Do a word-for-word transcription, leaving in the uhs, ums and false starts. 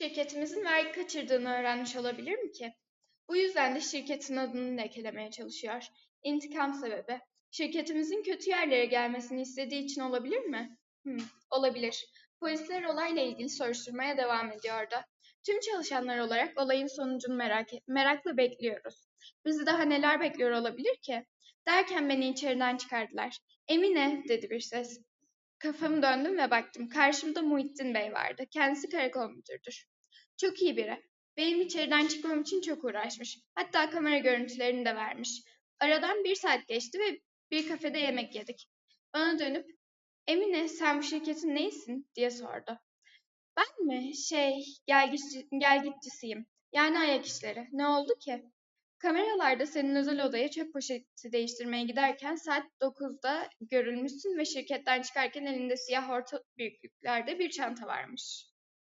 Şirketimizin vergi kaçırdığını öğrenmiş olabilir mi ki? Bu yüzden de şirketin adını lekelemeye çalışıyor. İntikam sebebi. Şirketimizin kötü yerlere gelmesini istediği için olabilir mi? Hmm, olabilir. Polisler olayla ilgili soruşturmaya devam ediyordu. Tüm çalışanlar olarak olayın sonucunu merak merakla bekliyoruz. Bizi daha neler bekliyor olabilir ki? Derken beni içeriden çıkardılar. Emine, dedi bir ses. Kafamı döndüm ve baktım. Karşımda Muhittin Bey vardı. Kendisi karakol müdürüdür. Çok iyi biri. Benim içeriden çıkmam için çok uğraşmış. Hatta kamera görüntülerini de vermiş. Aradan bir saat geçti ve bir kafede yemek yedik. Bana dönüp, Emine sen bu şirketin neysin diye sordu. Ben mi? Şey, gelgiçci, gelgitçisiyim. Yani ayak işleri. Ne oldu ki? Kameralarda senin özel odaya çöp poşeti değiştirmeye giderken saat dokuzda görülmüşsün ve şirketten çıkarken elinde siyah orta büyüklüklerde bir çanta varmış.